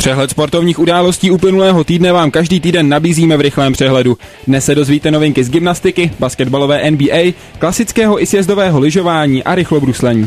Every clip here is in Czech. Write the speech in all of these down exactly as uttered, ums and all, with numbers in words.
Přehled sportovních událostí uplynulého týdne vám každý týden nabízíme v rychlém přehledu. Dnes se dozvíte novinky z gymnastiky, basketbalové N B A, klasického i sjezdového lyžování a rychlobruslení.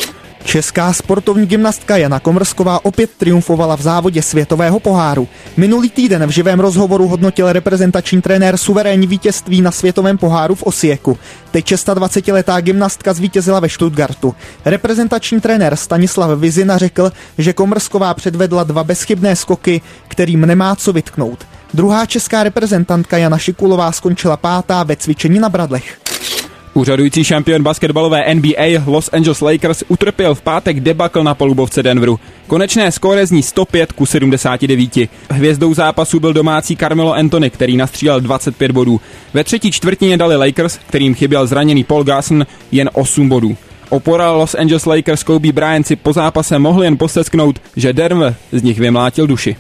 Česká sportovní gymnastka Jana Komrsková opět triumfovala v závodě světového poháru. Minulý týden v živém rozhovoru hodnotil reprezentační trenér suverénní vítězství na světovém poháru v Osijeku. Teď dvacetišestiletá gymnastka zvítězila ve Stuttgartu. Reprezentační trenér Stanislav Vizina řekl, že Komrsková předvedla dva bezchybné skoky, kterým nemá co vytknout. Druhá česká reprezentantka Jana Šikulová skončila pátá ve cvičení na Bradlech. Úřadující šampion basketbalové N B A Los Angeles Lakers utrpěl v pátek debakl na palubovce Denveru. Konečné skóre zní sto pět ku sedmdesáti devíti. Hvězdou zápasu byl domácí Carmelo Anthony, který nastřílel dvacet pět bodů. Ve třetí čtvrtině dali Lakers, kterým chyběl zraněný Paul Gasson, jen osm bodů. Opora Los Angeles Lakers Kobe Bryant si po zápase mohl jen postesknout, že Denver z nich vymlátil duši.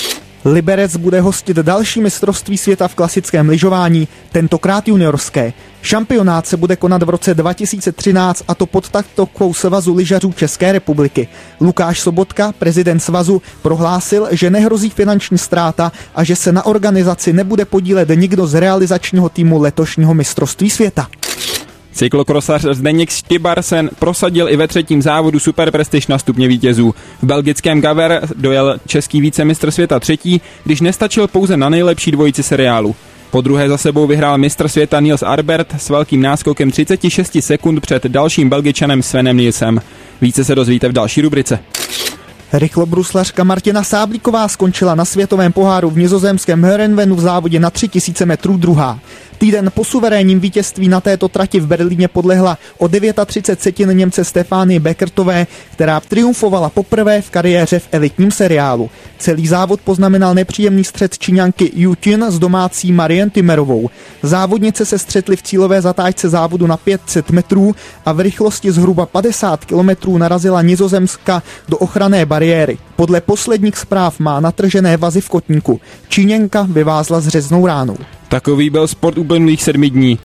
Liberec bude hostit další mistrovství světa v klasickém lyžování, tentokrát juniorské. Šampionát se bude konat v roce dva tisíce třináct, a to pod taktovkou Svazu lyžařů České republiky. Lukáš Sobotka, prezident svazu, prohlásil, že nehrozí finanční ztráta a že se na organizaci nebude podílet nikdo z realizačního týmu letošního mistrovství světa. Cyklokrosař Zdeněk Štybarsen prosadil i ve třetím závodu Super Prestige na stupně vítězů. V belgickém Gaver dojel český vícemistr světa třetí, když nestačil pouze na nejlepší dvojici seriálu. Po druhé za sebou vyhrál mistr světa Niels Arbert s velkým náskokem třicet šest sekund před dalším Belgičanem Svenem Nielsem. Více se dozvíte v další rubrice. Rychlobruslařka Martina Sáblíková skončila na světovém poháru v nizozemském Heerenveenu v závodě na tři tisíce metrů druhá. Týden po suverénním vítězství na této trati v Berlíně podlehla o třicet devět setin Němce Stefánie Beckertové, která triumfovala poprvé v kariéře v elitním seriálu. Celý závod poznamenal nepříjemný střet Číňanky Yu Tin s domácí Marian Timmerovou. Závodnice se střetly v cílové zatáčce závodu na pět set metrů a v rychlosti zhruba padesát kilometrů narazila Nizozemska do ochranné bariéry. Podle posledních zpráv má natržené vazy v kotníku. Číňanka vyvázla s řeznou ránou. Takový byl sport uplynulých sedmi dní.